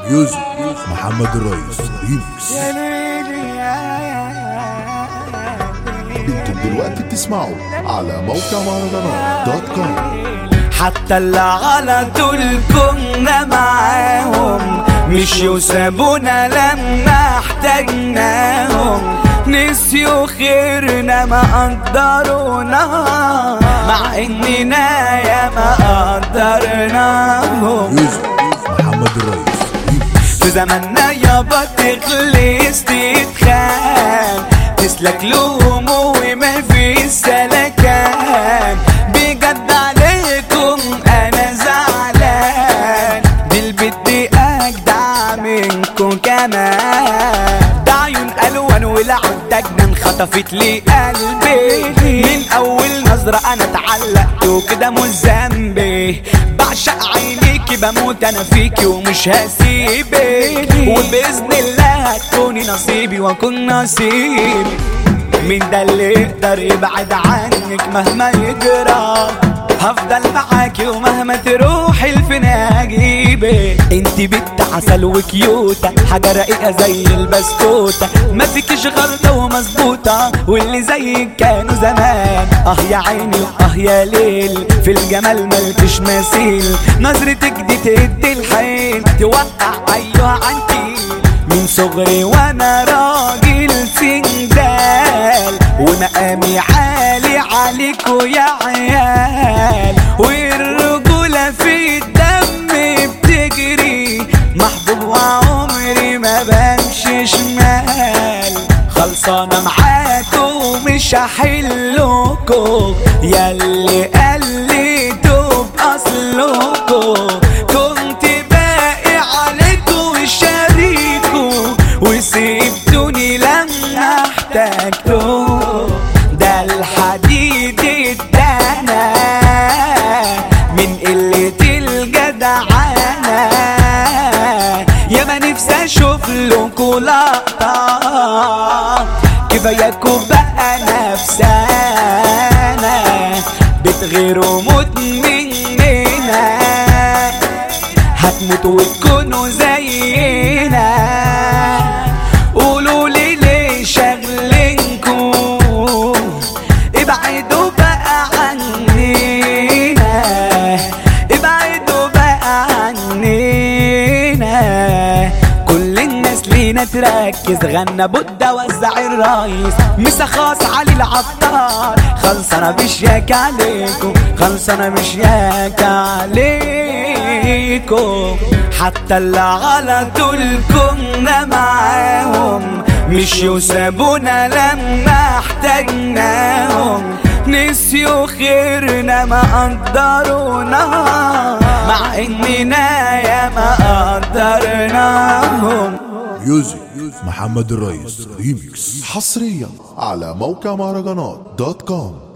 ميوزك محمد الريس ريميكس. انتم دلوقتي بتسمعوا على موقع مهرجانات .com. حتى اللي على طول كنا معاهم مشيوا سابونا لما احتاجناهم، نسيوا خيرنا ما قدرونا مع اننا يا ما قدرناهم. ميوزك محمد الريس في زماننا يابا تخلص تتخان، تسلك لهم وما في سلكان، بجد عليكم انا زعلان، دي البت دي اجدع منكم كمان، ده عيون الوان والعدة جنان خطفت لي قلبي، من اول نظرة انا اتعلقت وكده مش ذنبي، بعشق عينيكي بموت انا فيكي ومش هسيبك، وباذن الله هتكوني نصيبي واكون نصيبي، مين ده اللي يقدر يبعد عنك مهما يجرى، هفضل معاكي ومهما تروحي الفنا هجيبك، انتي بنت عسل وكيوتة حاجة رقيقة زي البسكوتة، ما فيكيش غلطة ومظبوطة واللي زيك كانوا زمان، يا عيني يا ليل في الجمال ملكش مثيل، نظرتك دي تدي الحيل توقع ايوه عنتي، من صغري وانا راجل سندال ومقامي عالي عليكوا يا عيال، والرجولة في الدم بتجري، محبوب وعمري ما بمشي شمال، خلصانة معاكوا مش هحلكوا ياللي قلتوا بأصلكوا، كنت باقي عليكوا وشاريكوا وسيبتوني لما احتاجتوا، ده الحديد ادانا من قلة الجدعانة، يا ما نفسي اشوف لكوا لقطة، كفاياكوا بقى نفسانا بتغيروا موت مننا، هتموتوا وتكونوا زينا، قولوا لي ليه شغلينكوا، ابعدوا بقى عنينا، ابعدوا بقى عنينا، كل الناس لينا تركز، غنى بودة وزع الرايس، مسا خاص علي العطار، خلصنا بشياك عليكم، خلصنا بشياك عليكم، حتى اللي على طول كنا معاهم مشيوا سابونا لما احتاجناهم، نسيوا خيرنا ما قدرونا مع اننا يا ما قدرناهم. ميوزك محمد الريس ريميكس. حصريا على موقع مهرجانات .com.